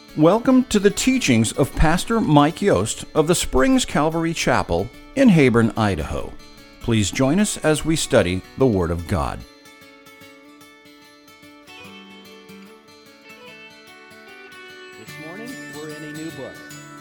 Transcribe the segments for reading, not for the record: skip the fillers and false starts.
Welcome to the teachings of Pastor Mike Yost of the Springs Calvary Chapel in Heyburn, Idaho. Please join us as we study the Word of God. This morning, we're in a new book,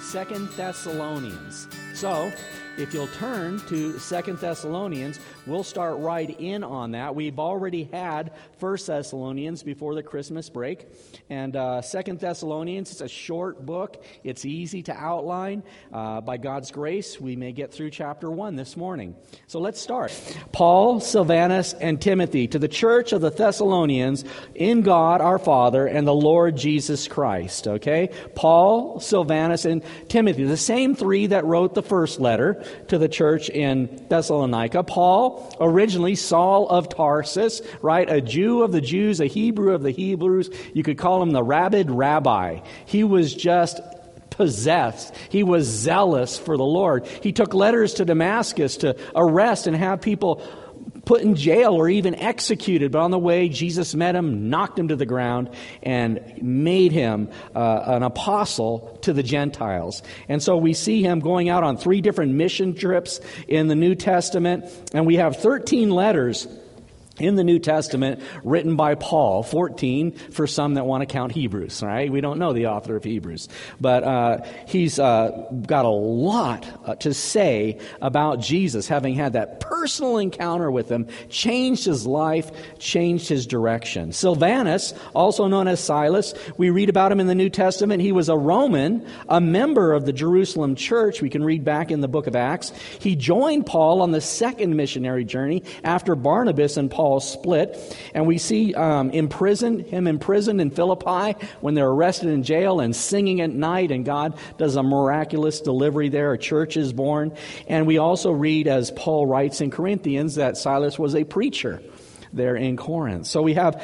2 Thessalonians. So, if you'll turn to 2 Thessalonians, we'll start right in on that. We've already had 1 Thessalonians before the Christmas break. And 2 Thessalonians is a short book. It's easy to outline. By God's grace, we may get through chapter 1 this morning. So let's start. Paul, Silvanus, and Timothy, to the church of the Thessalonians, in God our Father and the Lord Jesus Christ. Okay? Paul, Silvanus, and Timothy, the same three that wrote the first letter to the church in Thessalonica. Paul, originally Saul of Tarsus, right? A Jew of the Jews, a Hebrew of the Hebrews. You could call him the rabid rabbi. He was just possessed. He was zealous for the Lord. He took letters to Damascus to arrest and have people put in jail or even executed. But on the way, Jesus met him, knocked him to the ground, and made him an apostle to the Gentiles. And so we see him going out on 3 different mission trips in the New Testament. And we have 13 letters in the New Testament written by Paul, 14 for some that want to count Hebrews, right? We don't know the author of Hebrews. But he's got a lot to say about Jesus, having had that personal encounter with him, changed his life, changed his direction. Silvanus, also known as Silas, we read about him in the New Testament. He was a Roman, a member of the Jerusalem church. We can read back in the book of Acts. He joined Paul on the second missionary journey after Barnabas and Paul split, and we see him imprisoned in Philippi when they're arrested in jail and singing at night, and God does a miraculous delivery there. A church is born. And we also read, as Paul writes in Corinthians, that Silas was a preacher there in Corinth. So we have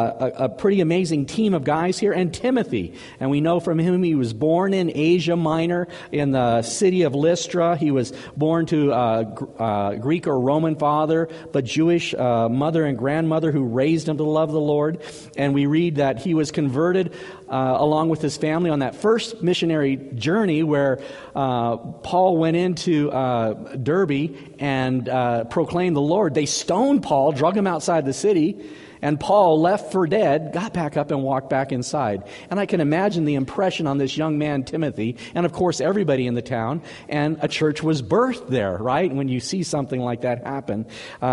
a pretty amazing team of guys here. And Timothy, and we know from him he was born in Asia Minor in the city of Lystra. He was born to a Greek or Roman father, but Jewish mother and grandmother who raised him to love the Lord. And we read that he was converted along with his family on that first missionary journey where Paul went into Derbe and proclaimed the Lord. They stoned Paul, drug him outside the city, and Paul, left for dead, got back up and walked back inside. And I can imagine the impression on this young man, Timothy, and of course everybody in the town, and a church was birthed there, right? When you see something like that happen.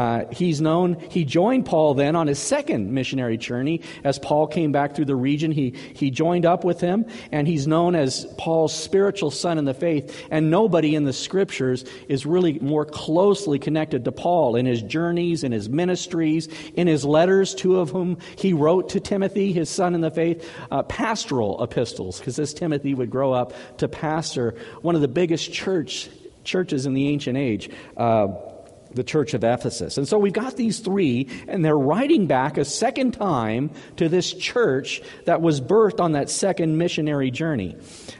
He joined Paul then on his second missionary journey. As Paul came back through the region, he joined up with him, and he's known as Paul's spiritual son in the faith. And nobody in the scriptures is really more closely connected to Paul in his journeys, in his ministries, in his letters, 2 of whom he wrote to Timothy, his son in the faith, pastoral epistles, because this Timothy would grow up to pastor one of the biggest churches in the ancient age, the church of Ephesus. And so we've got these 3, and they're writing back a second time to this church that was birthed on that second missionary journey.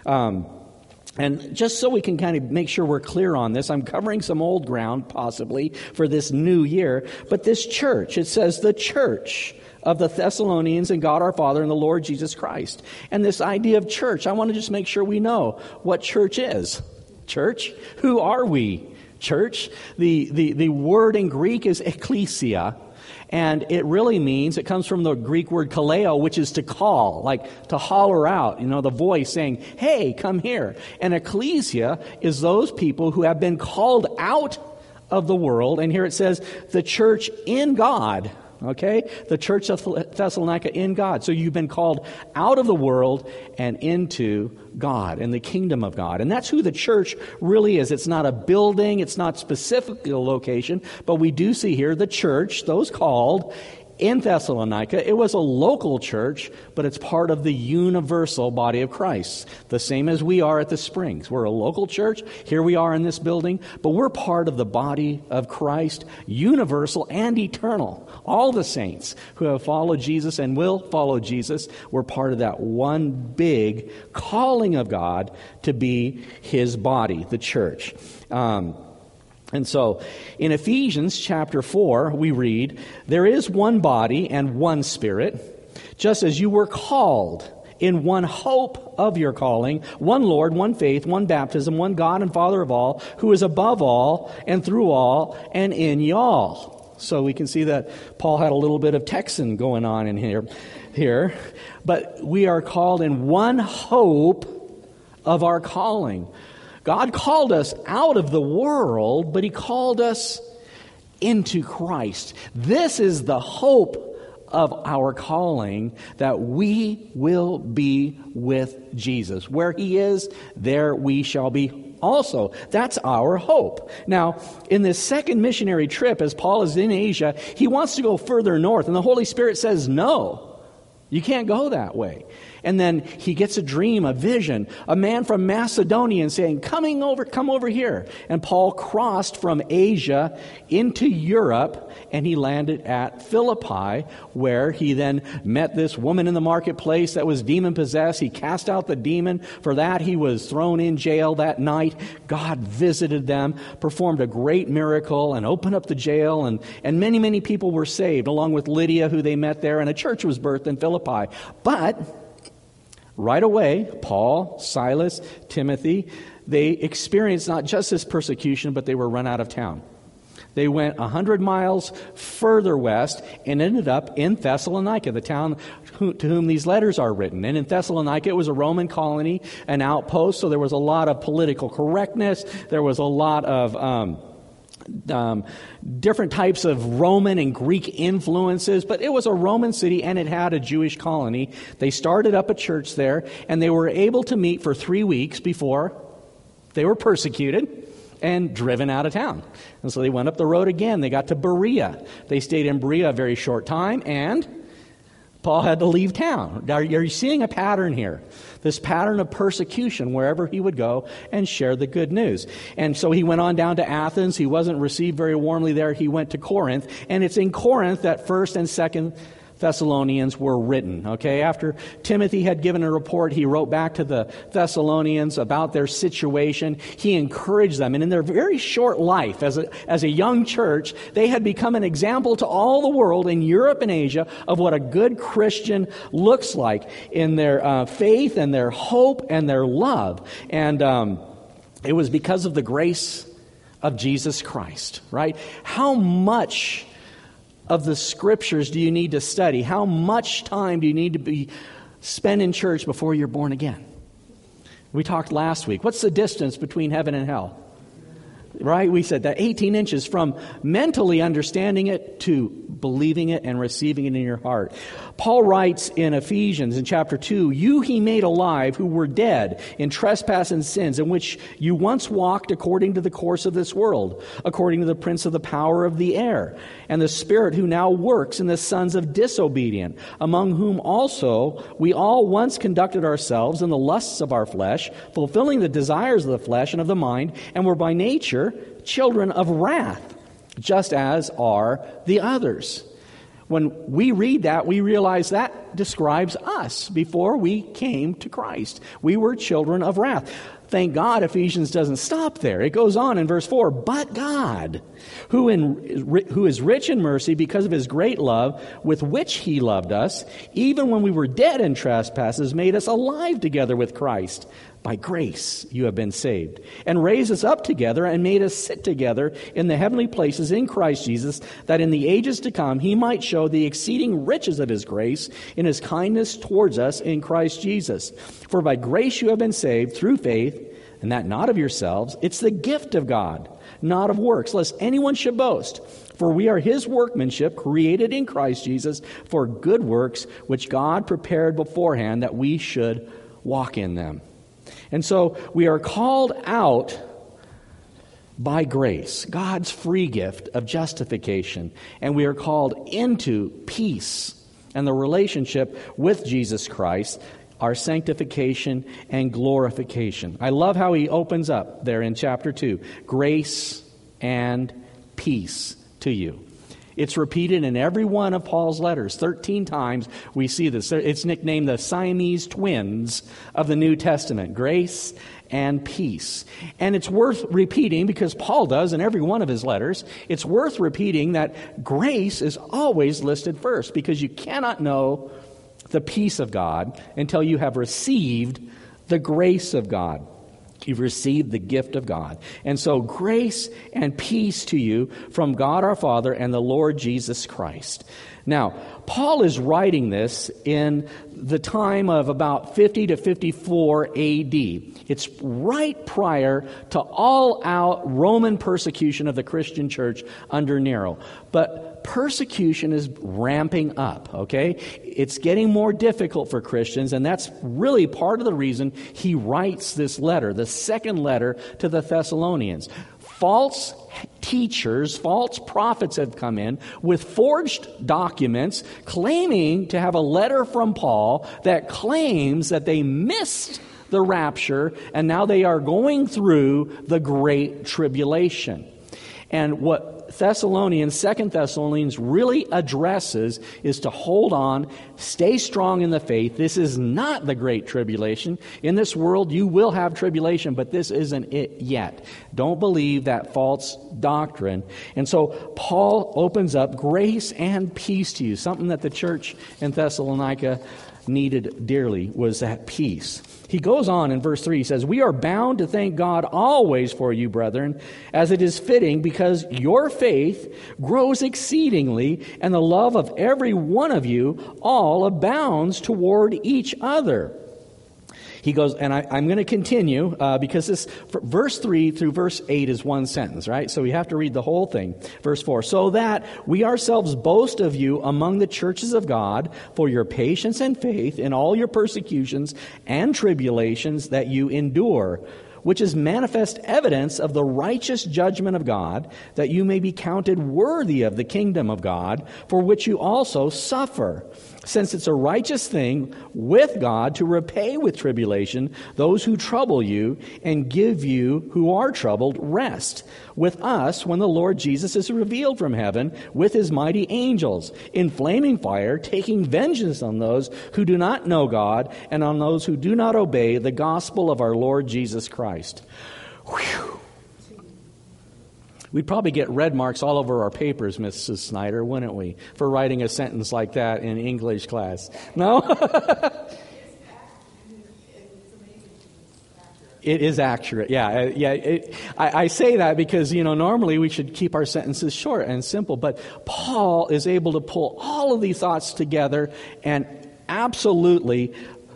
And just so we can kind of make sure we're clear on this, I'm covering some old ground, possibly, for this new year. But this church, it says the church of the Thessalonians and God our Father and the Lord Jesus Christ. And this idea of church, I want to just make sure we know what church is. Church? Who are we? Church? The word in Greek is ecclesia. And it really means, it comes from the Greek word kaleo, which is to call, like to holler out, the voice saying, hey, come here. And ecclesia is those people who have been called out of the world. And here it says, the church in God. Okay? The church of Thessalonica in God. So you've been called out of the world and into God and the kingdom of God. And that's who the church really is. It's not a building. It's not specifically a location. But we do see here the church, those called in Thessalonica. It was a local church, but it's part of the universal body of Christ. The same as we are at the Springs. We're a local church. Here we are in this building, but we're part of the body of Christ, universal and eternal. All the saints who have followed Jesus and will follow Jesus, we're part of that one big calling of God to be His body, the church. And so, in Ephesians chapter 4, we read, there is one body and one Spirit, just as you were called in one hope of your calling, one Lord, one faith, one baptism, one God and Father of all, who is above all and through all and in y'all. So we can see that Paul had a little bit of Texan going on in here. But we are called in one hope of our calling. God called us out of the world, but He called us into Christ. This is the hope of our calling, that we will be with Jesus. Where He is, there we shall be also. That's our hope. Now, in this second missionary trip, as Paul is in Asia, he wants to go further north, and the Holy Spirit says, no, you can't go that way. And then he gets a dream, a vision, a man from Macedonia saying, come over here. And Paul crossed from Asia into Europe, and he landed at Philippi, where he then met this woman in the marketplace that was demon-possessed. He cast out the demon. For that, he was thrown in jail that night. God visited them, performed a great miracle, and opened up the jail, and many, many people were saved, along with Lydia, who they met there, and a church was birthed in Philippi. But right away, Paul, Silas, Timothy, they experienced not just this persecution, but they were run out of town. They went 100 miles further west and ended up in Thessalonica, the town to whom these letters are written. And in Thessalonica, it was a Roman colony, an outpost, so there was a lot of political correctness. There was a lot of different types of Roman and Greek influences, but it was a Roman city and it had a Jewish colony. They started up a church there, and they were able to meet for 3 weeks before they were persecuted and driven out of town. And so they went up the road again. They got to Berea. They stayed in Berea a very short time, and Paul had to leave town. Are you seeing a pattern here? This pattern of persecution wherever he would go and share the good news. And so he went on down to Athens. He wasn't received very warmly there. He went to Corinth. And it's in Corinth that 1st and 2nd Thessalonians were written. Okay, after Timothy had given a report, he wrote back to the Thessalonians about their situation. He encouraged them, and in their very short life as a young church, they had become an example to all the world in Europe and Asia of what a good Christian looks like in their faith and their hope and their love. And it was because of the grace of Jesus Christ, right? How much of the Scriptures do you need to study? How much time do you need to be spent in church before you're born again? We talked last week. What's the distance between heaven and hell? Right? We said that 18 inches from mentally understanding it to believing it and receiving it in your heart. Paul writes in Ephesians in chapter 2, you he made alive who were dead in trespass and sins, in which you once walked according to the course of this world, according to the prince of the power of the air, and the spirit who now works in the sons of disobedience, among whom also we all once conducted ourselves in the lusts of our flesh, fulfilling the desires of the flesh and of the mind, and were by nature children of wrath, just as are the others. When we read that, we realize that describes us before we came to Christ. We were children of wrath. Thank God Ephesians doesn't stop there. It goes on in verse 4, but God, who is rich in mercy because of His great love with which He loved us, even when we were dead in trespasses, made us alive together with Christ. By grace you have been saved, and raised us up together and made us sit together in the heavenly places in Christ Jesus, that in the ages to come He might show the exceeding riches of His grace in His kindness towards us in Christ Jesus. For by grace you have been saved through faith, and that not of yourselves. It's the gift of God, not of works, lest anyone should boast. For we are His workmanship, created in Christ Jesus for good works, which God prepared beforehand that we should walk in them. And so we are called out by grace, God's free gift of justification, and we are called into peace and the relationship with Jesus Christ, our sanctification and glorification. I love how he opens up there in chapter 2, grace and peace to you. It's repeated in every one of Paul's letters. 13 times we see this. It's nicknamed the Siamese twins of the New Testament, grace and peace. And it's worth repeating, because Paul does in every one of his letters, it's worth repeating that grace is always listed first, because you cannot know the peace of God until you have received the grace of God. You've received the gift of God. And so grace and peace to you from God our Father and the Lord Jesus Christ. Now, Paul is writing this in the time of about 50 to 54 A.D. It's right prior to all-out Roman persecution of the Christian church under Nero. But persecution is ramping up, okay? It's getting more difficult for Christians, and that's really part of the reason he writes this letter, the second letter to the Thessalonians. False teachers, false prophets have come in with forged documents claiming to have a letter from Paul that claims that they missed the rapture and now they are going through the Great Tribulation. And what Second Thessalonians really addresses is to hold on, stay strong in the faith. This is not the Great Tribulation. In this world, you will have tribulation, but this isn't it yet. Don't believe that false doctrine. And so Paul opens up grace and peace to you. Something that the church in Thessalonica needed dearly was that peace. He goes on in verse 3, he says, "We are bound to thank God always for you, brethren, as it is fitting, because your faith grows exceedingly, and the love of every one of you all abounds toward each other." He goes, and I'm going to continue because this verse 3 through verse 8 is one sentence, right? So we have to read the whole thing. Verse 4, "So that we ourselves boast of you among the churches of God for your patience and faith in all your persecutions and tribulations that you endure, which is manifest evidence of the righteous judgment of God, that you may be counted worthy of the kingdom of God, for which you also suffer. Since it's a righteous thing with God to repay with tribulation those who trouble you and give you who are troubled rest with us when the Lord Jesus is revealed from heaven with his mighty angels in flaming fire, taking vengeance on those who do not know God and on those who do not obey the gospel of our Lord Jesus Christ." Whew. We'd probably get red marks all over our papers, Mrs. Snyder, wouldn't we, for writing a sentence like that in English class? No? It is accurate. Yeah. I say that because, normally we should keep our sentences short and simple, but Paul is able to pull all of these thoughts together and absolutely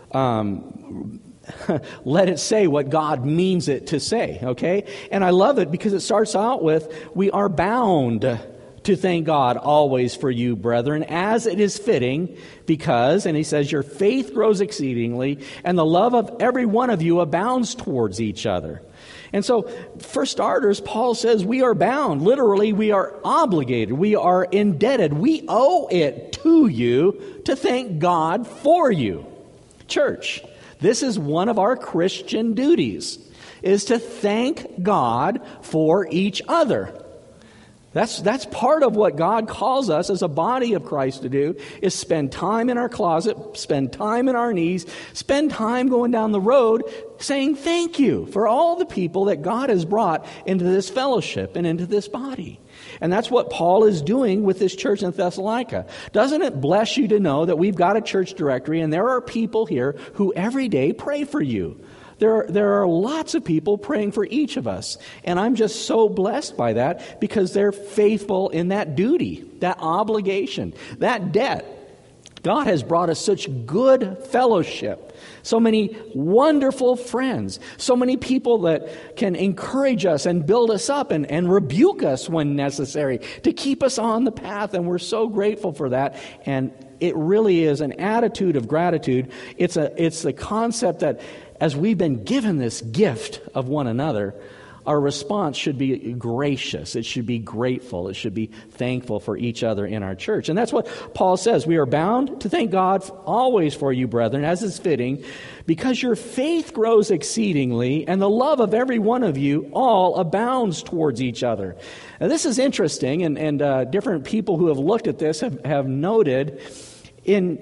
let it say what God means it to say, okay? And I love it because it starts out with, "We are bound to thank God always for you, brethren, as it is fitting, because," and he says, "your faith grows exceedingly, and the love of every one of you abounds towards each other." And so, for starters, Paul says we are bound. Literally, we are obligated. We are indebted. We owe it to you to thank God for you. Church, this is one of our Christian duties, is to thank God for each other. That's part of what God calls us as a body of Christ to do, is spend time in our closet, spend time in our knees, spend time going down the road saying thank you for all the people that God has brought into this fellowship and into this body. And that's what Paul is doing with this church in Thessalonica. Doesn't it bless you to know that we've got a church directory and there are people here who every day pray for you? There are lots of people praying for each of us. And I'm just so blessed by that because they're faithful in that duty, that obligation, that debt. God has brought us such good fellowship, so many wonderful friends, so many people that can encourage us and build us up and rebuke us when necessary to keep us on the path. And we're so grateful for that. And it really is an attitude of gratitude. It's the concept that as we've been given this gift of one another, our response should be gracious. It should be grateful. It should be thankful for each other in our church. And that's what Paul says. We are bound to thank God always for you, brethren, as is fitting, because your faith grows exceedingly, and the love of every one of you all abounds towards each other. Now, this is interesting, and different people who have looked at this have noted in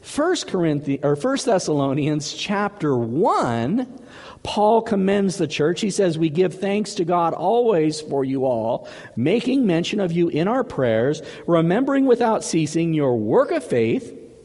1 Thessalonians chapter 1, Paul commends the church. He says, "We give thanks to God always for you all, making mention of you in our prayers, remembering without ceasing your work of faith,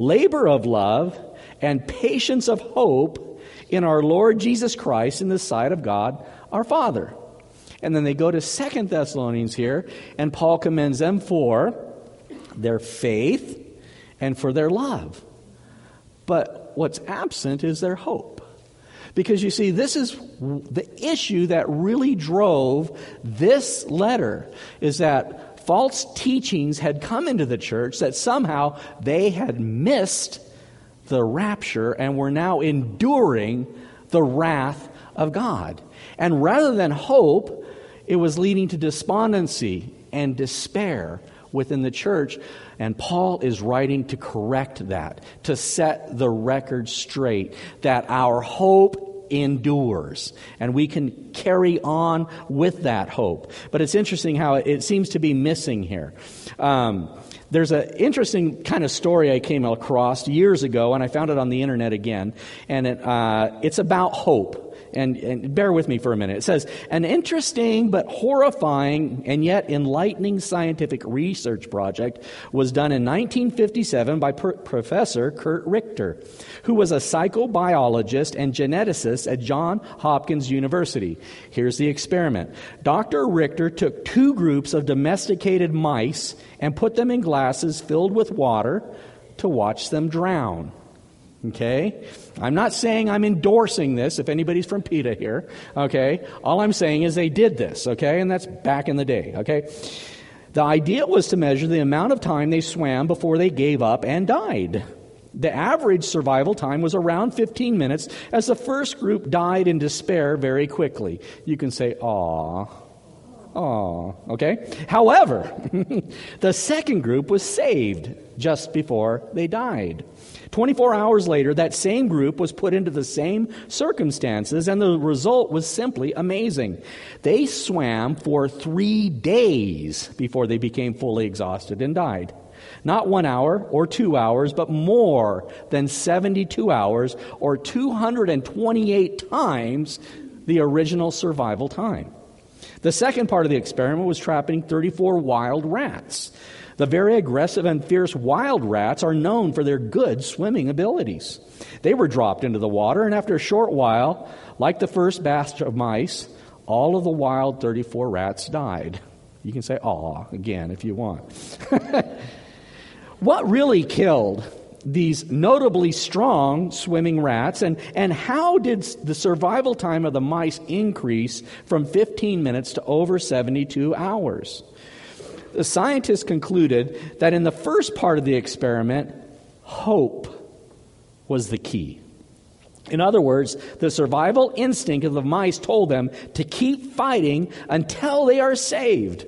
labor of love, and patience of hope in our Lord Jesus Christ in the sight of God our Father. And then they go to 2 Thessalonians here, and Paul commends them for their faith and for their love. But what's absent is their hope. Because you see, this is the issue that really drove this letter, is that false teachings had come into the church that somehow they had missed the rapture and were now enduring the wrath of God. And rather than hope, it was leading to despondency and despair within the church. And Paul is writing to correct that, to set the record straight, that our hope endures, and we can carry on with that hope. But it's interesting how it seems to be missing here. There's an interesting kind of story I came across years ago, and I found it on the internet again, and it's about hope. And bear with me for a minute. It says, an interesting but horrifying and yet enlightening scientific research project was done in 1957 by Professor Kurt Richter, who was a psychobiologist and geneticist at Johns Hopkins University. Here's the experiment. Dr. Richter took two groups of domesticated mice and put them in glasses filled with water to watch them drown. Okay? I'm not saying I'm endorsing this, if anybody's from PETA here. Okay? All I'm saying is they did this. Okay? And that's back in the day. Okay? The idea was to measure the amount of time they swam before they gave up and died. The average survival time was around 15 minutes, as the first group died in despair very quickly. You can say, "Aw." Okay? However, the second group was saved just before they died. 24 hours later, that same group was put into the same circumstances, and the result was simply amazing. They swam for 3 days before they became fully exhausted and died. Not 1 hour or 2 hours, but more than 72 hours or 228 times the original survival time. The second part of the experiment was trapping 34 wild rats. The very aggressive and fierce wild rats are known for their good swimming abilities. They were dropped into the water, and after a short while, like the first batch of mice, all of the wild 34 rats died. You can say "aw" again if you want. What really killed these notably strong swimming rats, and how did the survival time of the mice increase from 15 minutes to over 72 hours? The scientists concluded that in the first part of the experiment, hope was the key. In other words, the survival instinct of the mice told them to keep fighting until they are saved.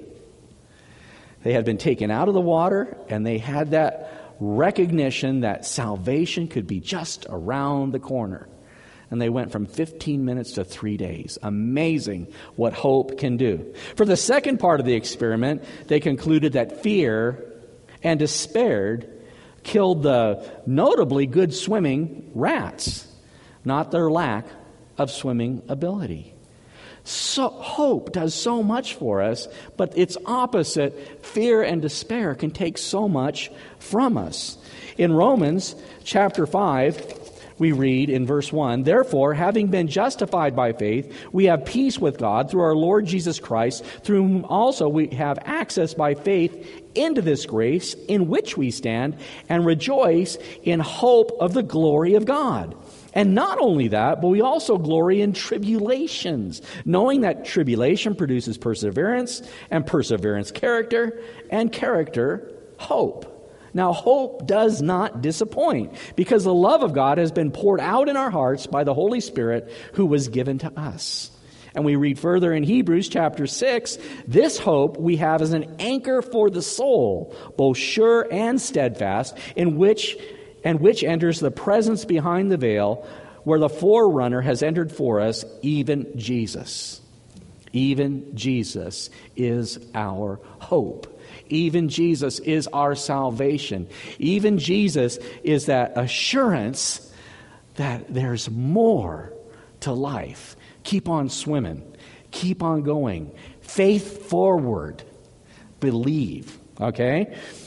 They had been taken out of the water, and they had that recognition that salvation could be just around the corner. And they went from 15 minutes to 3 days. Amazing what hope can do. For the second part of the experiment, they concluded that fear and despair killed the notably good swimming rats, not their lack of swimming ability. So hope does so much for us, but its opposite, fear and despair, can take so much from us. In Romans chapter 5, we read in verse 1, "Therefore, having been justified by faith, we have peace with God through our Lord Jesus Christ, through whom also we have access by faith into this grace in which we stand, and rejoice in hope of the glory of God. And not only that, but we also glory in tribulations, knowing that tribulation produces perseverance, and perseverance character, and character hope." Now, hope does not disappoint, because the love of God has been poured out in our hearts by the Holy Spirit who was given to us. And we read further in Hebrews chapter 6, "This hope we have as an anchor for the soul, both sure and steadfast, which enters the presence behind the veil, where the forerunner has entered for us, even Jesus." Even Jesus is our hope. Even Jesus is our salvation. Even Jesus is that assurance that there's more to life. Keep on swimming. Keep on going. Faith forward. Believe. Okay?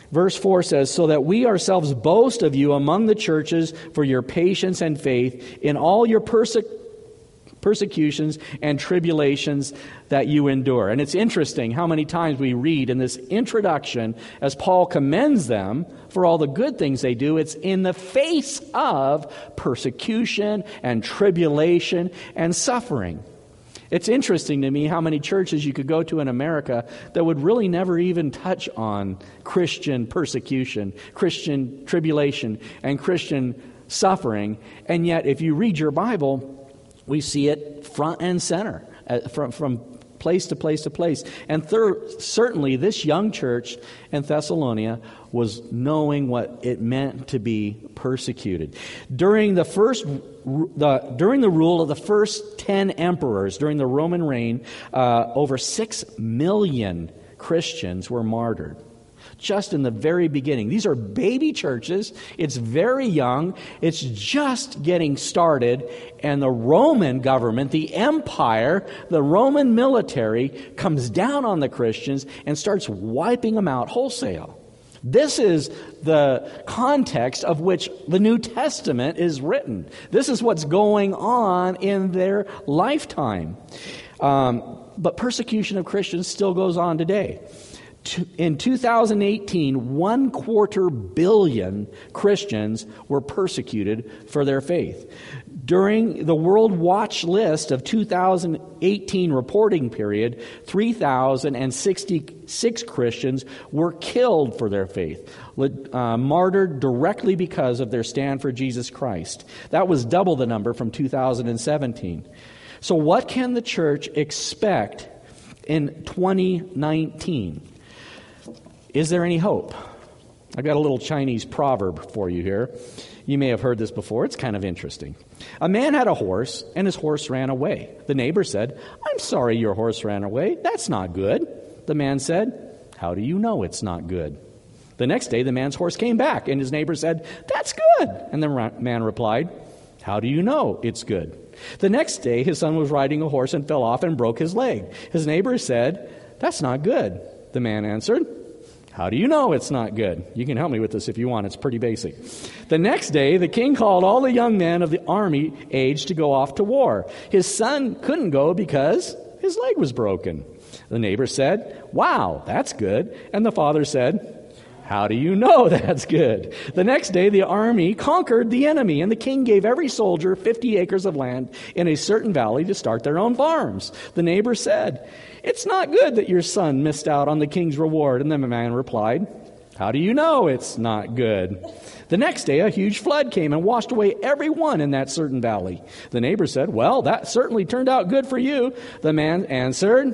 Verse 4 says, so that we ourselves boast of you among the churches for your patience and faith in all your persecutions and tribulations that you endure. And it's interesting how many times we read in this introduction, as Paul commends them for all the good things they do, it's in the face of persecution and tribulation and suffering. It's interesting to me how many churches you could go to in America that would really never even touch on Christian persecution, Christian tribulation, and Christian suffering. And yet, if you read your Bible, we see it front and center, from place to place to place. And certainly this young church in Thessalonica was knowing what it meant to be persecuted. During the rule of the first 10 emperors, during the Roman reign, over 6 million Christians were martyred. Just in the very beginning. These are baby churches. It's very young. It's just getting started. And the Roman government, the empire, the Roman military comes down on the Christians and starts wiping them out wholesale. This is the context of which the New Testament is written. This is what's going on in their lifetime. But persecution of Christians still goes on today. In 2018, 250 million Christians were persecuted for their faith. During the World Watch List of 2018 reporting period, 3,066 Christians were killed for their faith, martyred directly because of their stand for Jesus Christ. That was double the number from 2017. So what can the church expect in 2019? Is there any hope? I've got a little Chinese proverb for you here. You may have heard this before. It's kind of interesting. A man had a horse, and his horse ran away. The neighbor said, "I'm sorry your horse ran away. That's not good." The man said, "How do you know it's not good?" The next day, the man's horse came back, and his neighbor said, "That's good." And the man replied, "How do you know it's good?" The next day, his son was riding a horse and fell off and broke his leg. His neighbor said, "That's not good." The man answered, "How do you know it's not good?" You can help me with this if you want. It's pretty basic. The next day, the king called all the young men of the army age to go off to war. His son couldn't go because his leg was broken. The neighbor said, "Wow, that's good." And the father said, "How do you know that's good?" The next day, the army conquered the enemy, and the king gave every soldier 50 acres of land in a certain valley to start their own farms. The neighbor said, "It's not good that your son missed out on the king's reward." And the man replied, "How do you know it's not good?" The next day, a huge flood came and washed away everyone in that certain valley. The neighbor said, "Well, that certainly turned out good for you." The man answered,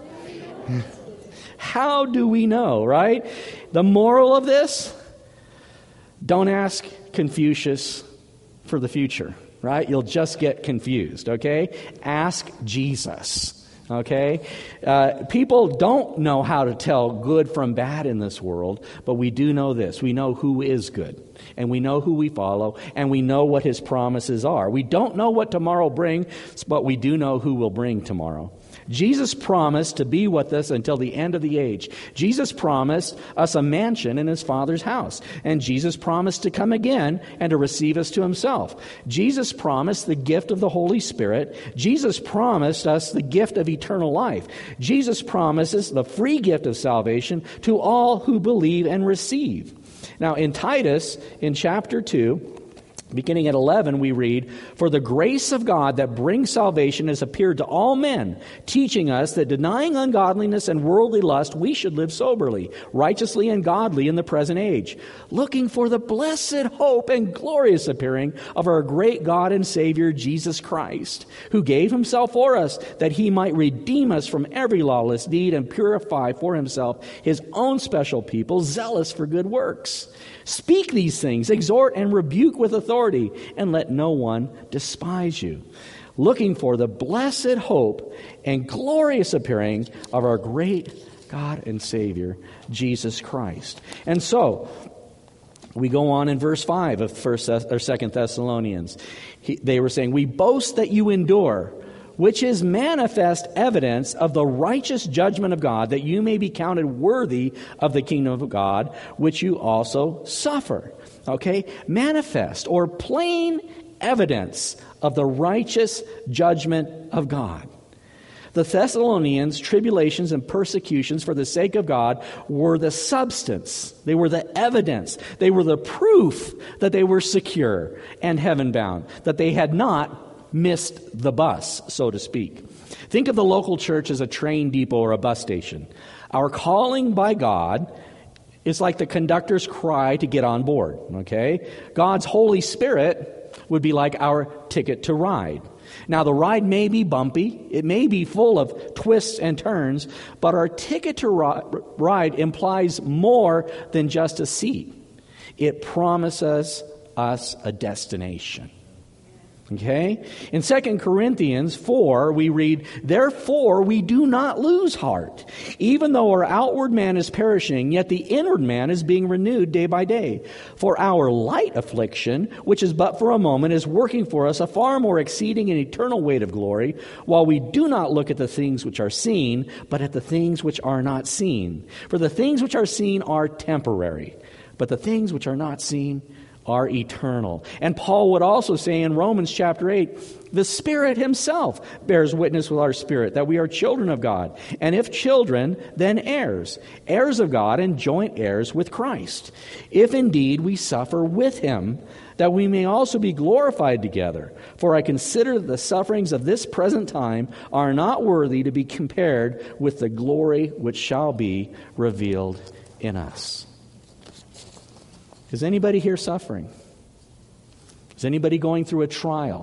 "How do we know?" Right? The moral of this, don't ask Confucius for the future, right? You'll just get confused, okay? Ask Jesus. Okay? People don't know how to tell good from bad in this world, but we do know this. We know who is good, and we know who we follow, and we know what his promises are. We don't know what tomorrow brings, but we do know who will bring tomorrow. Jesus promised to be with us until the end of the age. Jesus promised us a mansion in his Father's house. And Jesus promised to come again and to receive us to himself. Jesus promised the gift of the Holy Spirit. Jesus promised us the gift of eternal life. Jesus promises the free gift of salvation to all who believe and receive. Now, in Titus, in chapter 2, beginning at 11, we read, "For the grace of God that brings salvation has appeared to all men, teaching us that denying ungodliness and worldly lust, we should live soberly, righteously, and godly in the present age, looking for the blessed hope and glorious appearing of our great God and Savior, Jesus Christ, who gave himself for us, that he might redeem us from every lawless deed and purify for himself his own special people, zealous for good works. Speak these things, exhort and rebuke with authority, and let no one despise you. Looking for the blessed hope and glorious appearing of our great God and Savior, Jesus Christ." And so, we go on in verse 5 of 2 Thessalonians. They were saying, "We boast that you endure. which is manifest evidence of the righteous judgment of God, that you may be counted worthy of the kingdom of God, which you also suffer. Okay? Manifest or plain evidence of the righteous judgment of God. The Thessalonians' tribulations and persecutions for the sake of God were the substance. They were the evidence. They were the proof that they were secure and heaven-bound, that they had not missed the bus, so to speak. Think of the local church as a train depot or a bus station. Our calling by God is like the conductor's cry to get on board, okay? God's Holy Spirit would be like our ticket to ride. Now, the ride may be bumpy, it may be full of twists and turns, but our ticket to ride implies more than just a seat. It promises us a destination. Okay? In 2 Corinthians 4, we read, "Therefore we do not lose heart. Even though our outward man is perishing, yet the inward man is being renewed day by day. For our light affliction, which is but for a moment, is working for us a far more exceeding and eternal weight of glory, while we do not look at the things which are seen, but at the things which are not seen. For the things which are seen are temporary, but the things which are not seen are eternal." And Paul would also say in Romans chapter 8, "The Spirit himself bears witness with our spirit that we are children of God. And if children, then heirs, heirs of God and joint heirs with Christ. If indeed we suffer with him, that we may also be glorified together. For I consider that the sufferings of this present time are not worthy to be compared with the glory which shall be revealed in us." Is anybody here suffering? Is anybody going through a trial?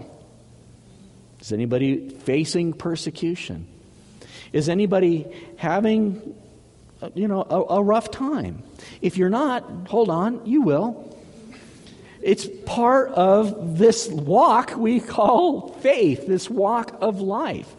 Is anybody facing persecution? Is anybody having, a rough time? If you're not, hold on, you will. It's part of this walk we call faith, this walk of life.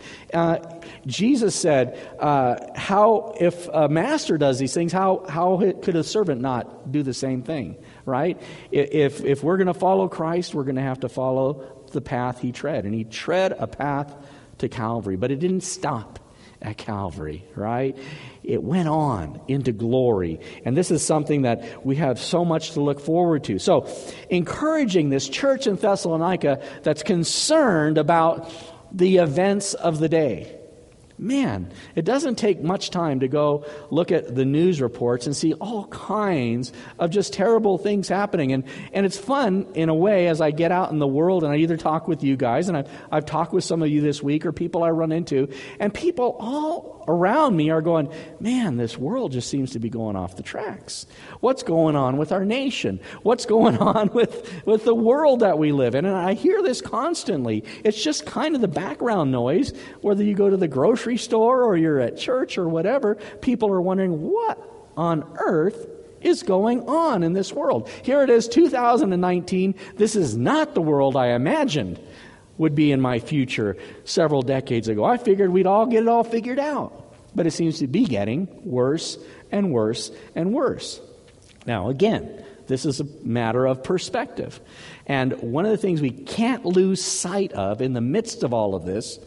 Jesus said, "How if a master does these things, how could a servant not do the same thing?" Right? If we're going to follow Christ, we're going to have to follow the path he tread, and he tread a path to Calvary, but it didn't stop at Calvary, right? It went on into glory. And this is something that we have so much to look forward to. So, encouraging this church in Thessalonica that's concerned about the events of the day. Man, it doesn't take much time to go look at the news reports and see all kinds of just terrible things happening. And it's fun in a way as I get out in the world and I either talk with you guys, and I've talked with some of you this week, or people I run into, and people all around me are going, "Man, this world just seems to be going off the tracks. What's going on with our nation? What's going on with the world that we live in?" And I hear this constantly. It's just kind of the background noise, whether you go to the grocery store or you're at church or whatever. People are wondering, what on earth is going on in this world? Here it is, 2019. This is not the world I imagined would be in my future several decades ago. I figured we'd all get it all figured out. But it seems to be getting worse and worse and worse. Now, again, this is a matter of perspective. And one of the things we can't lose sight of in the midst of all of this,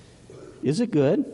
is it good?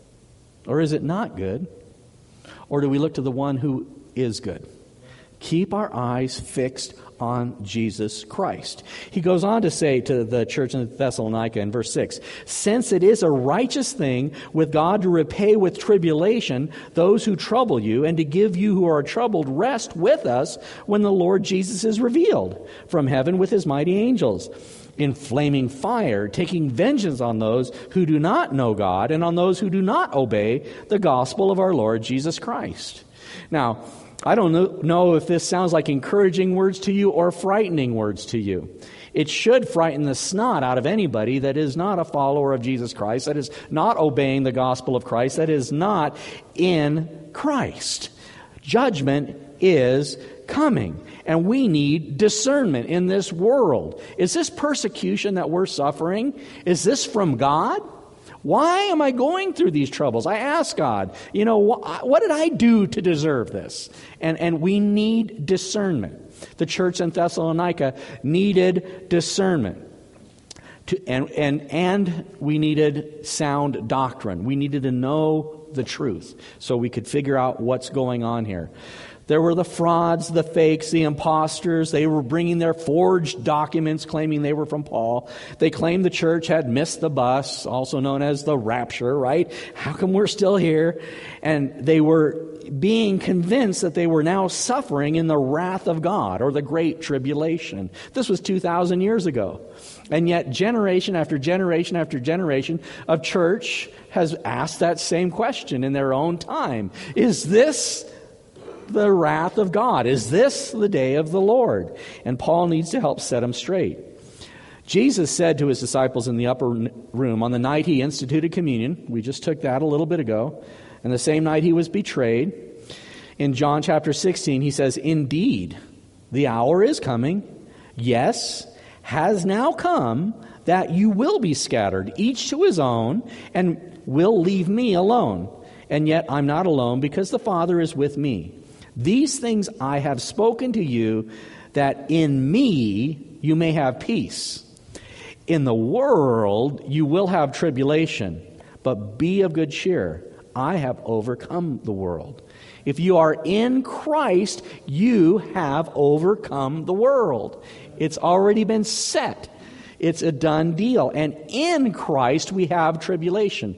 Or is it not good? Or do we look to the one who is good? Keep our eyes fixed on Jesus Christ. He goes on to say to the church in Thessalonica in verse 6, "Since it is a righteous thing with God to repay with tribulation those who trouble you, and to give you who are troubled rest with us when the Lord Jesus is revealed from heaven with his mighty angels, in flaming fire, taking vengeance on those who do not know God and on those who do not obey the gospel of our Lord Jesus Christ." Now, I don't know if this sounds like encouraging words to you or frightening words to you. It should frighten the snot out of anybody that is not a follower of Jesus Christ, that is not obeying the gospel of Christ, that is not in Christ. Judgment is coming, and we need discernment in this world. Is this persecution that we're suffering, is this from God? Why am I going through these troubles? I ask God, what did I do to deserve this? And we need discernment. The church in Thessalonica needed discernment. And we needed sound doctrine. We needed to know the truth so we could figure out what's going on here. There were the frauds, the fakes, the imposters. They were bringing their forged documents claiming they were from Paul. They claimed the church had missed the bus, also known as the rapture, right? How come we're still here? And they were being convinced that they were now suffering in the wrath of God, or the Great Tribulation. This was 2,000 years ago. And yet generation after generation after generation of church has asked that same question in their own time. Is this the wrath of God? Is this the day of the Lord? And Paul needs to help set them straight. Jesus said to his disciples in the upper room on the night he instituted communion, we just took that a little bit ago, and the same night he was betrayed, in John chapter 16, he says, "Indeed, the hour is coming, yes, has now come, that you will be scattered, each to his own, and will leave me alone. And yet I'm not alone, because the Father is with me. These things I have spoken to you, that in me you may have peace. In the world you will have tribulation, but be of good cheer. I have overcome the world." If you are in Christ, you have overcome the world. It's already been set. It's a done deal. And in Christ we have tribulation.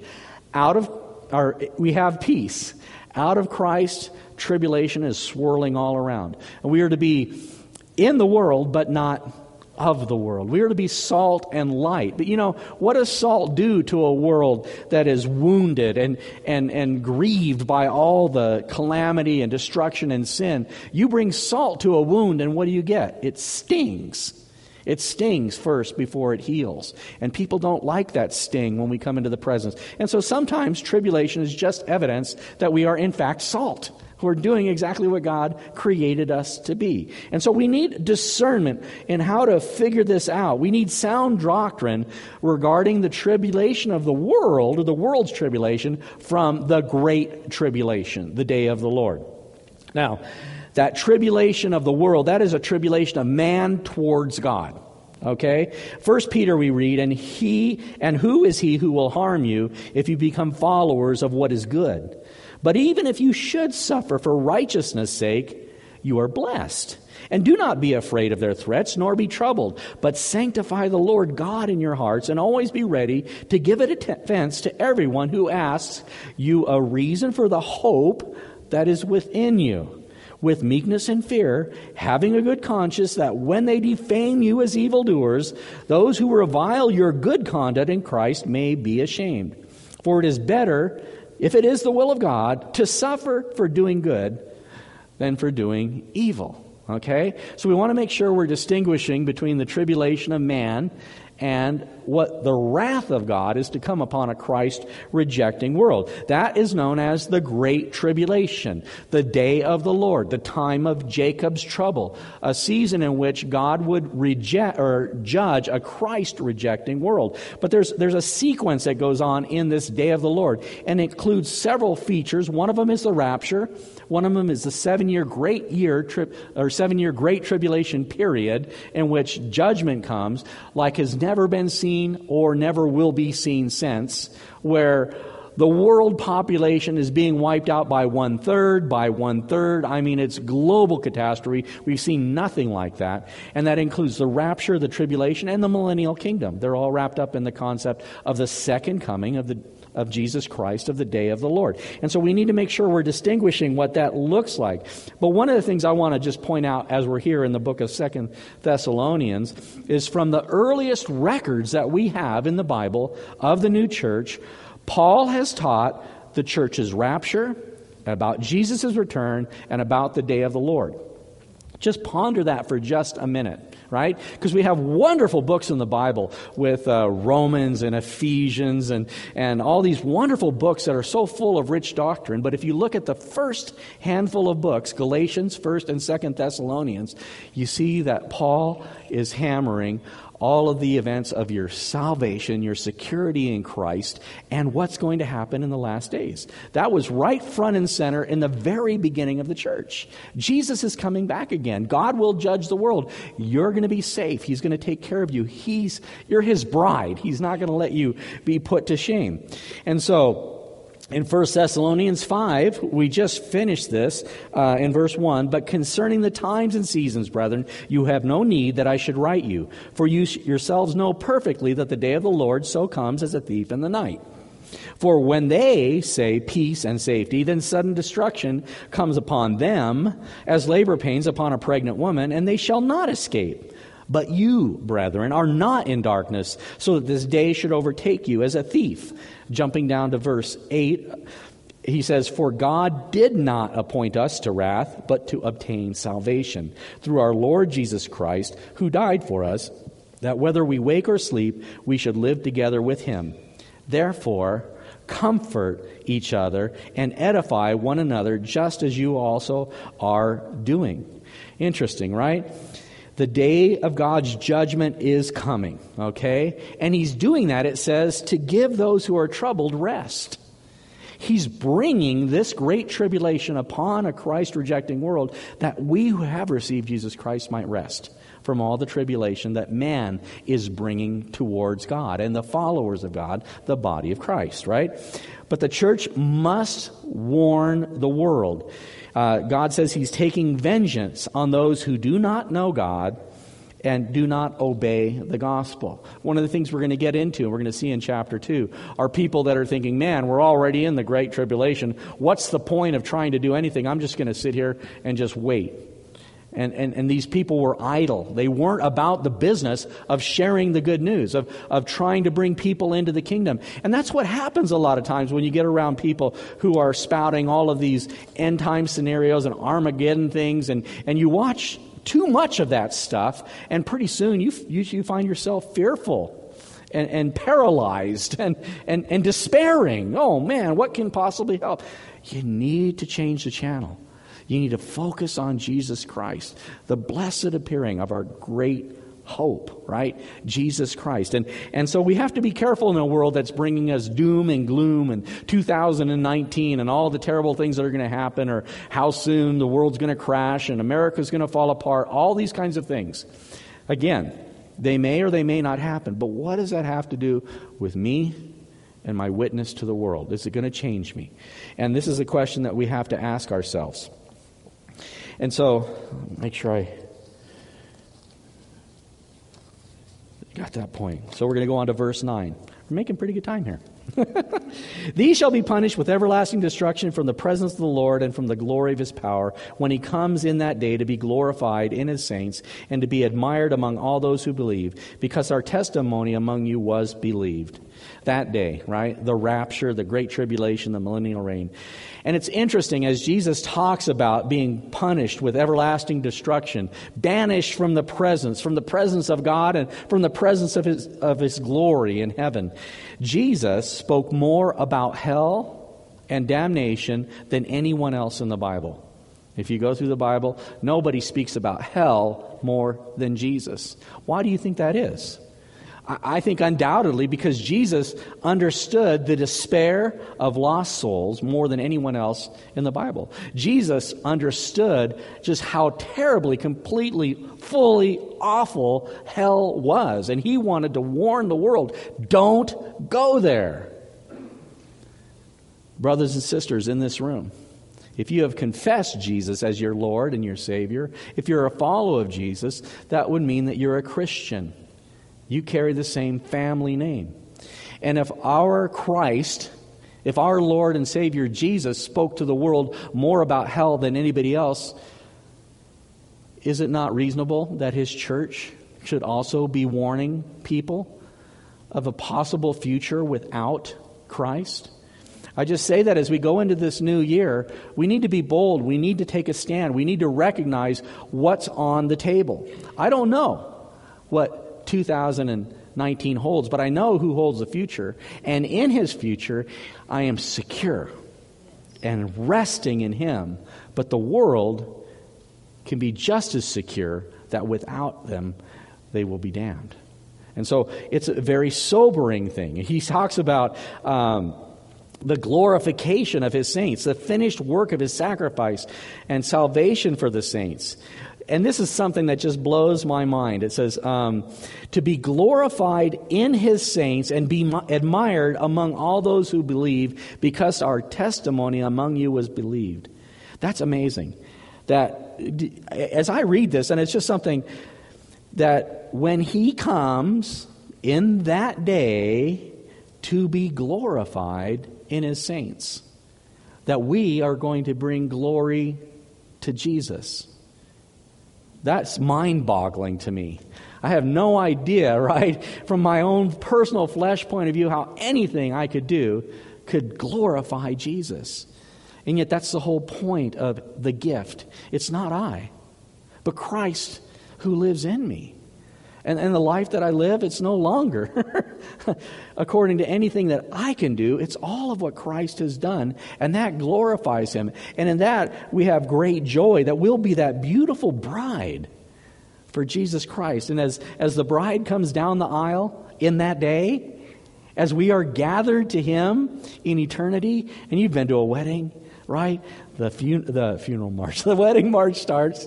We have peace. Out of Christ, tribulation is swirling all around. And we are to be in the world, but not of the world. We are to be salt and light. But what does salt do to a world that is wounded and grieved by all the calamity and destruction and sin? You bring salt to a wound, and what do you get? It stings. It stings first before it heals. And people don't like that sting when we come into the presence. And so sometimes tribulation is just evidence that we are in fact salt. We're doing exactly what God created us to be. And so we need discernment in how to figure this out. We need sound doctrine regarding the tribulation of the world, or the world's tribulation, from the Great Tribulation, the day of the Lord. Now, that tribulation of the world, that is a tribulation of man towards God. Okay? 1 Peter we read, and who is he who will harm you if you become followers of what is good? But even if you should suffer for righteousness' sake, you are blessed. And do not be afraid of their threats, nor be troubled, but sanctify the Lord God in your hearts, and always be ready to give a defense to everyone who asks you a reason for the hope that is within you, with meekness and fear, having a good conscience, that when they defame you as evildoers, those who revile your good conduct in Christ may be ashamed. For it is better, if it is the will of God, to suffer for doing good than for doing evil. Okay? So we want to make sure we're distinguishing between the tribulation of man and what the wrath of God is to come upon a Christ-rejecting world. That is known as the Great Tribulation, the day of the Lord, the time of Jacob's trouble, a season in which God would reject or judge a Christ-rejecting world. But there's a sequence that goes on in this day of the Lord, and it includes several features. One of them is the rapture. One of them is the 7-year Great Tribulation period, in which judgment comes, like has never been seen or never will be seen since, where the world population is being wiped out by one-third. I mean, it's global catastrophe. We've seen nothing like that. And that includes the rapture, the tribulation, and the millennial kingdom. They're all wrapped up in the concept of the second coming of Jesus Christ, of the day of the Lord. And so we need to make sure we're distinguishing what that looks like. But one of the things I want to just point out as we're here in the book of 2 Thessalonians is from the earliest records that we have in the Bible of the new church, Paul has taught the church's rapture, about Jesus' return, and about the day of the Lord. Just ponder that for just a minute, right? Because we have wonderful books in the Bible with Romans and Ephesians and all these wonderful books that are so full of rich doctrine. But if you look at the first handful of books, Galatians, 1st and 2nd Thessalonians, you see that Paul is hammering all of the events of your salvation, your security in Christ, and what's going to happen in the last days. That was right front and center in the very beginning of the church. Jesus is coming back again. God will judge the world. You're going to be safe. He's going to take care of you. You're His bride. He's not going to let you be put to shame. And so, in 1 Thessalonians 5, we just finished this in verse 1. But concerning the times and seasons, brethren, you have no need that I should write you. For you yourselves know perfectly that the day of the Lord so comes as a thief in the night. For when they say peace and safety, then sudden destruction comes upon them as labor pains upon a pregnant woman, and they shall not escape. But you, brethren, are not in darkness, so that this day should overtake you as a thief. Jumping down to verse 8, he says, For God did not appoint us to wrath, but to obtain salvation through our Lord Jesus Christ, who died for us, that whether we wake or sleep, we should live together with Him. Therefore, comfort each other and edify one another, just as you also are doing. Interesting, right? The day of God's judgment is coming, okay? And He's doing that, it says, to give those who are troubled rest. He's bringing this great tribulation upon a Christ-rejecting world that we who have received Jesus Christ might rest from all the tribulation that man is bringing towards God and the followers of God, the body of Christ, right? But the church must warn the world. God says He's taking vengeance on those who do not know God and do not obey the gospel. One of the things we're going to get into, and we're going to see in chapter 2, are people that are thinking, man, we're already in the Great Tribulation. What's the point of trying to do anything? I'm just going to sit here and just wait. And these people were idle. They weren't about the business of sharing the good news, of trying to bring people into the kingdom. And that's what happens a lot of times when you get around people who are spouting all of these end-time scenarios and Armageddon things, and you watch too much of that stuff, and pretty soon you find yourself fearful and paralyzed and despairing. Oh man, what can possibly help? You need to change the channel. You need to focus on Jesus Christ, the blessed appearing of our great hope, right? Jesus Christ. And so we have to be careful in a world that's bringing us doom and gloom and 2019 and all the terrible things that are going to happen, or how soon the world's going to crash and America's going to fall apart, all these kinds of things. Again, they may or they may not happen, but what does that have to do with me and my witness to the world? Is it going to change me? And this is a question that we have to ask ourselves. And so, make sure I got that point. So we're going to go on to verse 9. We're making pretty good time here. These shall be punished with everlasting destruction from the presence of the Lord and from the glory of His power, when He comes in that day to be glorified in His saints and to be admired among all those who believe, because our testimony among you was believed. That day, right? The rapture, the great tribulation, the millennial reign. And it's interesting as Jesus talks about being punished with everlasting destruction, banished from the presence of God and from the presence of His glory in heaven. Jesus spoke more about hell and damnation than anyone else in the Bible. If you go through the Bible, nobody speaks about hell more than Jesus. Why do you think that is? I think undoubtedly because Jesus understood the despair of lost souls more than anyone else in the Bible. Jesus understood just how terribly, completely, fully awful hell was. And He wanted to warn the world, don't go there. Brothers and sisters in this room, if you have confessed Jesus as your Lord and your Savior, if you're a follower of Jesus, that would mean that you're a Christian. You carry the same family name. And if our Christ, if our Lord and Savior Jesus spoke to the world more about hell than anybody else, is it not reasonable that His church should also be warning people of a possible future without Christ? I just say that as we go into this new year, we need to be bold. We need to take a stand. We need to recognize what's on the table. I don't know what 2019 holds, but I know who holds the future. And in His future, I am secure and resting in Him. But the world can be just as secure that without them, they will be damned. And so it's a very sobering thing. He talks about the glorification of his saints, the finished work of his sacrifice, and salvation for the saints. And this is something that just blows my mind. It says, to be glorified in his saints and be admired among all those who believe, because our testimony among you was believed. That's amazing. That as I read this, and it's just something that when he comes in that day to be glorified in his saints, that we are going to bring glory to Jesus. That's mind-boggling to me. I have no idea, right, from my own personal flesh point of view, how anything I could do could glorify Jesus. And yet that's the whole point of the gift. It's not I, but Christ who lives in me. And the life that I live, it's no longer according to anything that I can do. It's all of what Christ has done, and that glorifies him. And in that, we have great joy that we'll be that beautiful bride for Jesus Christ. And as the bride comes down the aisle in that day, as we are gathered to him in eternity, and you've been to a wedding, right? The funeral march, the wedding march starts.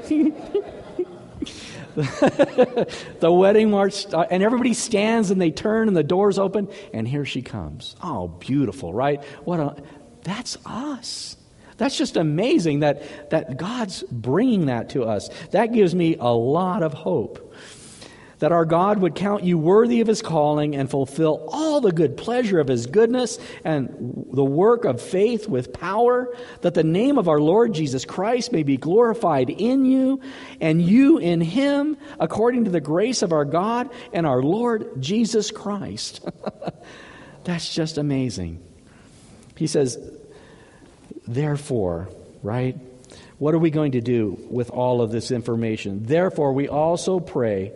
The wedding march, and everybody stands and they turn and the doors open, and here she comes. Oh, beautiful, right? That's us. That's just amazing that God's bringing that to us. That gives me a lot of hope. That our God would count you worthy of his calling and fulfill all the good pleasure of his goodness and the work of faith with power, that the name of our Lord Jesus Christ may be glorified in you and you in him, according to the grace of our God and our Lord Jesus Christ. That's just amazing. He says, therefore, right? What are we going to do with all of this information? Therefore, we also pray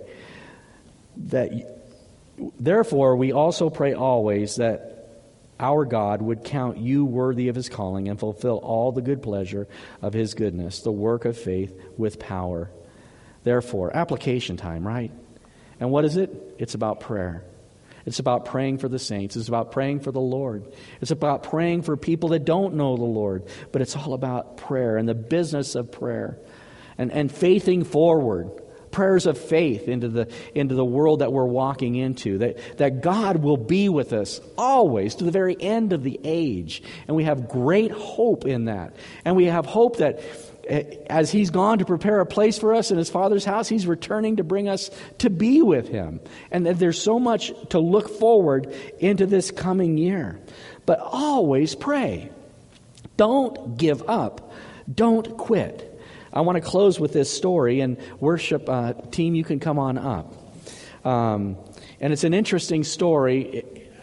always that our God would count you worthy of his calling and fulfill all the good pleasure of his goodness, the work of faith with power. Therefore, application time, right? And what is it? It's about prayer. It's about praying for the saints. It's about praying for the Lord. It's about praying for people that don't know the Lord. But it's all about prayer and the business of prayer and faithing forward. Prayers of faith into the world that we're walking into, that God will be with us always to the very end of the age. And we have great hope in that. And we have hope that as he's gone to prepare a place for us in his Father's house, he's returning to bring us to be with him. And that there's so much to look forward into this coming year. But always pray. Don't give up. Don't quit. I want to close with this story, and worship team, you can come on up. And it's an interesting story.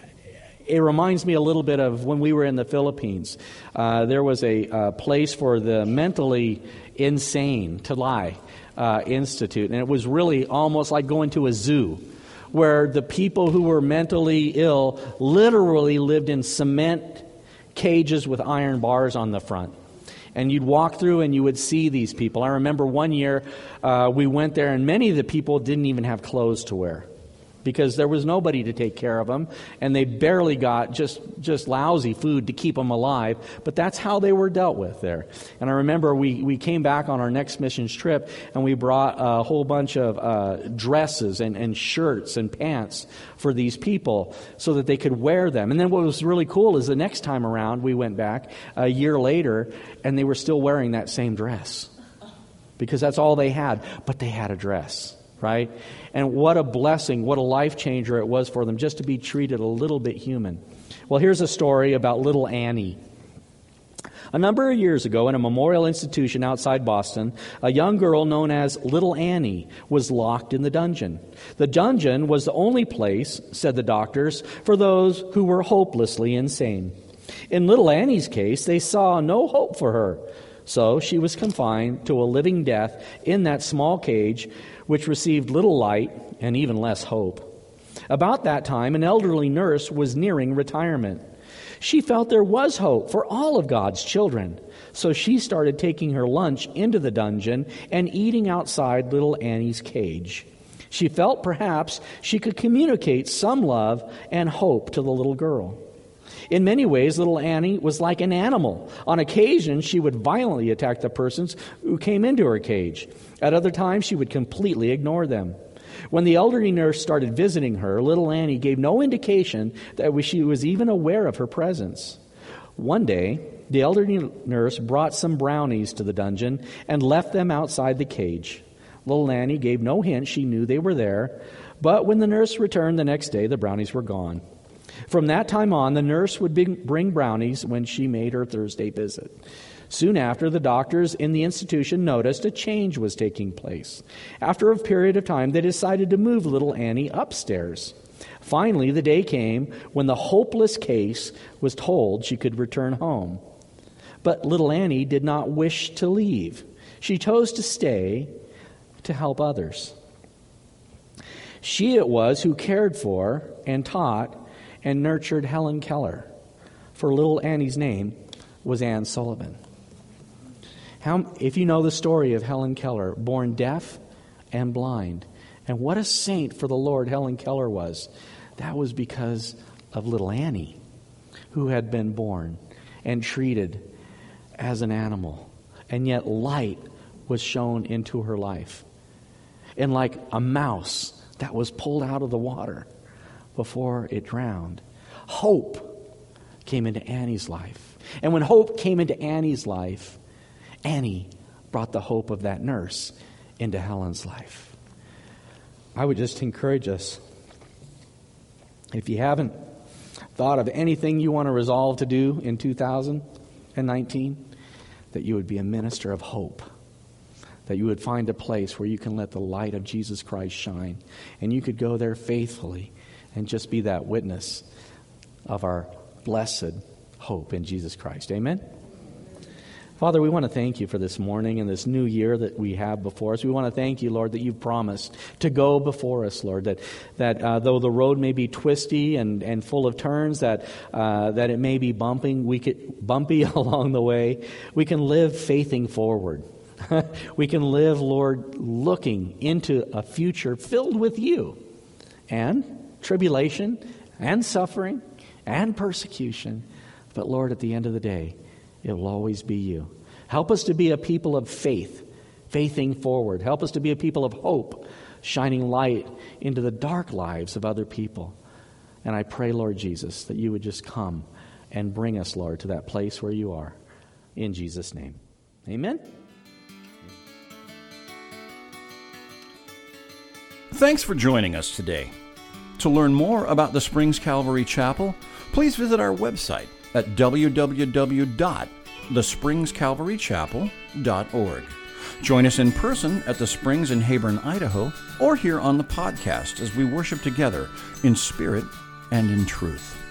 It reminds me a little bit of when we were in the Philippines. There was a place for the mentally insane, Talay Institute, and it was really almost like going to a zoo, where the people who were mentally ill literally lived in cement cages with iron bars on the front. And you'd walk through and you would see these people. I remember one year we went there, and many of the people didn't even have clothes to wear because there was nobody to take care of them, and they barely got just lousy food to keep them alive. But that's how they were dealt with there. And I remember we came back on our next missions trip, and we brought a whole bunch of dresses and shirts and pants for these people so that they could wear them. And then what was really cool is the next time around we went back a year later, and they were still wearing that same dress because that's all they had. But they had a dress, right? And what a blessing, what a life changer it was for them just to be treated a little bit human. Well, here's a story about little Annie. A number of years ago, in a memorial institution outside Boston, a young girl known as Little Annie was locked in the dungeon. The dungeon was the only place, said the doctors, for those who were hopelessly insane. In Little Annie's case, they saw no hope for her. So she was confined to a living death in that small cage, which received little light and even less hope. About that time, an elderly nurse was nearing retirement. She felt there was hope for all of God's children. So she started taking her lunch into the dungeon and eating outside little Annie's cage. She felt perhaps she could communicate some love and hope to the little girl. In many ways, little Annie was like an animal. On occasion, she would violently attack the persons who came into her cage. At other times, she would completely ignore them. When the elderly nurse started visiting her, little Annie gave no indication that she was even aware of her presence. One day, the elderly nurse brought some brownies to the dungeon and left them outside the cage. Little Annie gave no hint she knew they were there, but when the nurse returned the next day, the brownies were gone. From that time on, the nurse would bring brownies when she made her Thursday visit. Soon after, the doctors in the institution noticed a change was taking place. After a period of time, they decided to move little Annie upstairs. Finally, the day came when the hopeless case was told she could return home. But little Annie did not wish to leave. She chose to stay to help others. She it was who cared for and taught and nurtured Helen Keller, for little Annie's name was Anne Sullivan. If you know the story of Helen Keller, born deaf and blind, and what a saint for the Lord Helen Keller was, that was because of little Annie, who had been born and treated as an animal, and yet light was shown into her life. And like a mouse that was pulled out of the water before it drowned, hope came into Annie's life. And when hope came into Annie's life, Annie brought the hope of that nurse into Helen's life. I would just encourage us, if you haven't thought of anything you want to resolve to do in 2019, that you would be a minister of hope. That you would find a place where you can let the light of Jesus Christ shine. And you could go there faithfully and just be that witness of our blessed hope in Jesus Christ. Amen? Father, we want to thank you for this morning and this new year that we have before us. We want to thank you, Lord, that you've promised to go before us, Lord, that though the road may be twisty and full of turns, that it may be bumpy along the way, we can live faithing forward. We can live, Lord, looking into a future filled with you and tribulation and suffering and persecution. But Lord, at the end of the day, it will always be you. Help us to be a people of faith, faithing forward. Help us to be a people of hope, shining light into the dark lives of other people. And I pray, Lord Jesus, that you would just come and bring us, Lord, to that place where you are. In Jesus' name. Amen. Thanks for joining us today. To learn more about the Springs Calvary Chapel, please visit our website at www.thespringscalvarychapel.org. Join us in person at the Springs in Heyburn, Idaho, or here on the podcast as we worship together in spirit and in truth.